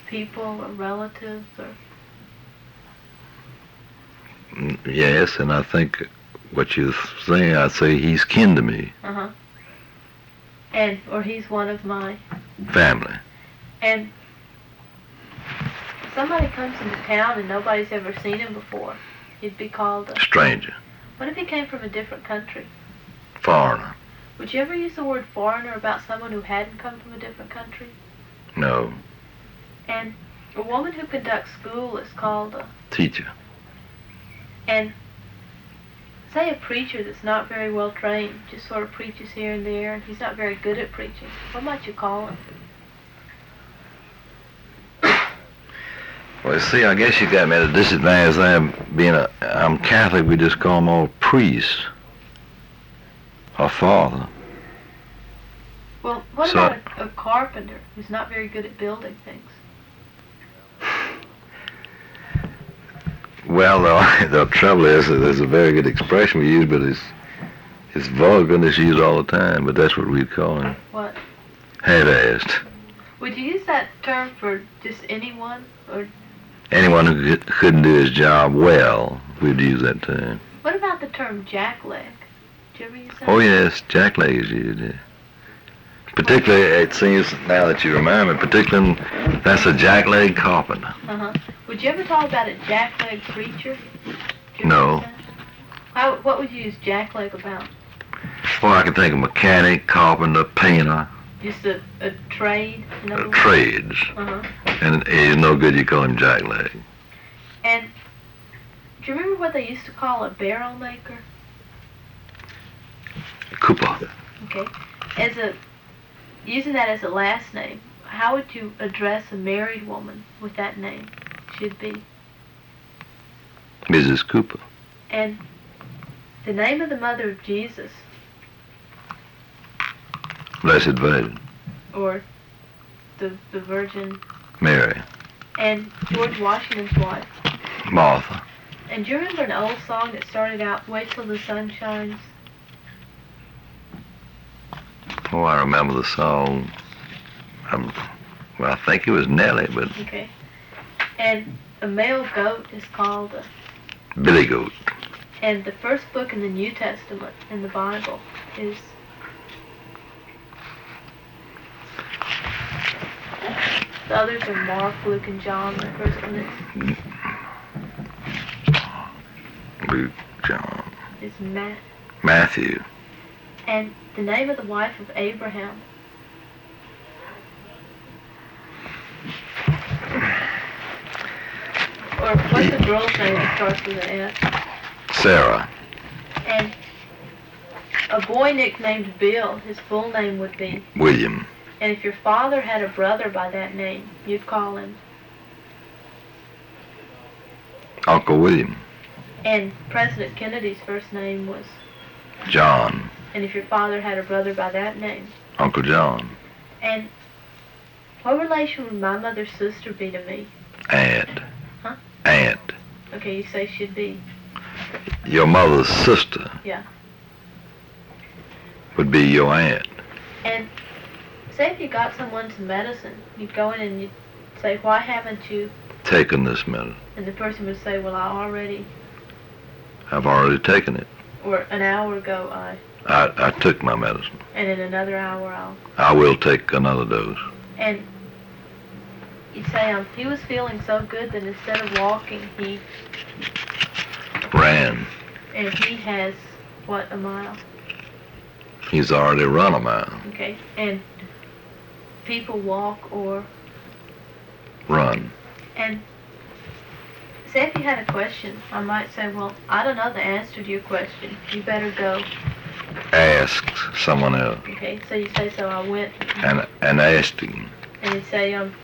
people or relatives or? Yes, and I think what you're saying, I'd say he's kin to me. Uh-huh. Or he's one of my family. And if somebody comes into town and nobody's ever seen him before, he'd be called a stranger. What if he came from a different country? Foreigner. Would you ever use the word foreigner about someone who hadn't come from a different country? No. And a woman who conducts school is called a teacher. And say a preacher that's not very well trained, just sort of preaches here and there, and he's not very good at preaching. What might you call him? Well, see, I guess you got me at a disadvantage. I'm Catholic, we just call them all priests or father. Well, what about a carpenter who's not very good at building things? Well, the trouble is that there's a very good expression we use, but it's vulgar and it's used all the time, but that's what we'd call him. What? Half-assed. Would you use that term for just anyone? Or anyone who couldn't do his job well, we'd use that term. What about the term jackleg? Did you ever use that? Oh, yes, jackleg is used, yeah. Particularly, it seems, now that you remind me, particularly, that's a jackleg carpenter. Uh-huh. Would you ever talk about a jackleg preacher? No. What would you use jackleg about? Well, I can think of mechanic, carpenter, painter. Just a trade? Trades. Uh-huh. And it's no good you call him jackleg. And do you remember what they used to call a barrel maker? Cooper. Okay. Using that as a last name, how would you address a married woman with that name? Should be Mrs. Cooper. And the name of the mother of Jesus. Blessed Virgin. Or the Virgin Mary. And George Washington's wife. Martha. And do you remember an old song that started out, "Wait till the sun shines"? Oh, I remember the song. I think it was Nellie, but... Okay. And a male goat is called a... Billy Goat. And the first book in the New Testament, in the Bible, is... The others are Mark, Luke, and John. The first one is... Luke, John. Is Matthew. And the name of the wife of Abraham. Or what's the girl's name that starts with an S? Sarah. And a boy nicknamed Bill, his full name would be? William. And if your father had a brother by that name, you'd call him? Uncle William. And President Kennedy's first name was? John. And if your father had a brother by that name? Uncle John. And what relation would my mother's sister be to me? Aunt. Huh? Aunt. Okay, you say should be. Your mother's sister. Yeah. Would be your aunt. And say if you got someone some medicine, you'd go in and you'd say, why haven't you taken this medicine? And the person would say, well, I've already taken it. Or an hour ago, I took my medicine. And in another hour, I will take another dose. And you'd say, he was feeling so good that instead of walking, he ran. And he has, what, a mile? He's already run a mile. Okay. And people walk or run. And say if you had a question, I might say, well, I don't know the answer to your question. You better go ask someone else. Okay, so you say, so I went and asked him. And you say,